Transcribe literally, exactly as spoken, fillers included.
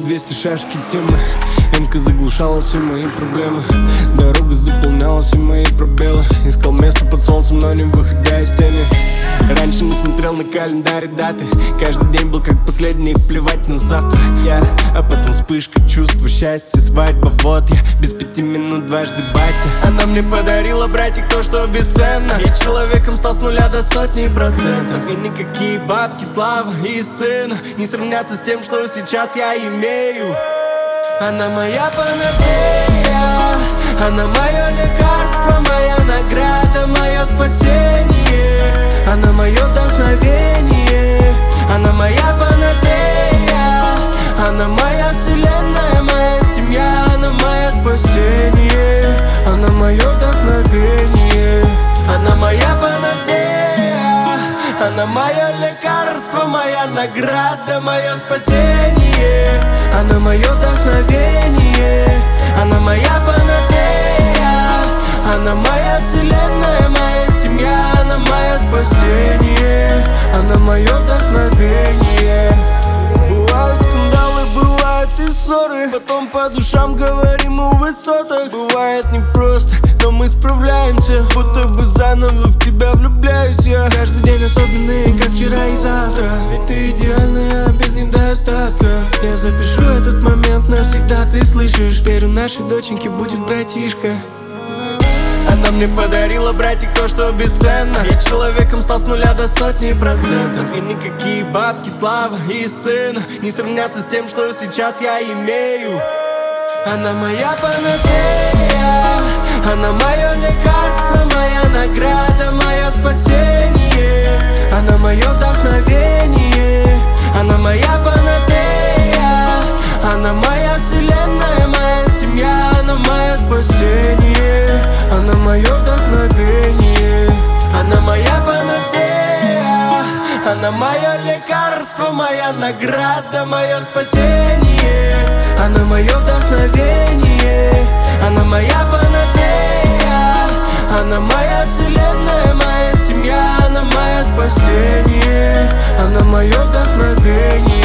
двести шашки темы. Эмка заглушала все мои проблемы. Дорога заполняла все мои пробелы. Искал место под солнцем, но не выходя из тени. Раньше не смотрел на календарь даты. Каждый день был как последний, плевать на завтра. Я, а потом вспышка чувства, счастья, свадьба. Вот я, без пяти минут дважды батя. Она мне подарила, братик, то, что бесценно. Я человеком стал с нуля до сотни процентов. И никакие бабки, слава и сына не сравнятся с тем, что сейчас я имею. Она моя панацея, она мое лекарство, моя награда, мое спасение. Она мое вдохновение, она моя панацея, она моя вселенная, моя семья, она мое спасение. Она мое вдохновение, она моя панацея, она мое лекарство, моя награда, мое спасение. Она мое вдохновение, она моя панацея, она моя вселенная, моя семья, она мое спасение. Она мое вдохновение. Бывают скандалы, бывают и ссоры, потом по душам говорим о высотах. Бывает непросто, но мы справляемся, будто бы заново в тебя влюбляюсь я. Каждый день особенный, как вчера и завтра, ведь ты идеальная, без недостатка. Я запишу этот момент навсегда, ты слышишь? Теперь у нашей доченьки будет братишка. Она мне подарила, братик, то, что бесценно. Я человеком стал с нуля до сотни процентов. И никакие бабки, слава и сына не сравнятся с тем, что сейчас я имею. Она моя панацея, она мое лекарство, моя награда, мое спасение. Она мое вдохновение, она моя панацея, она моя вселенная, моя семья, она мое спасение. Она мое вдохновение, она моя панацея, она мое лекарство, моя награда, мое спасение. Она мое вдохновение, она моя панацея, она моя вселенная, моя семья, она мое спасение. Она мое вдохновение.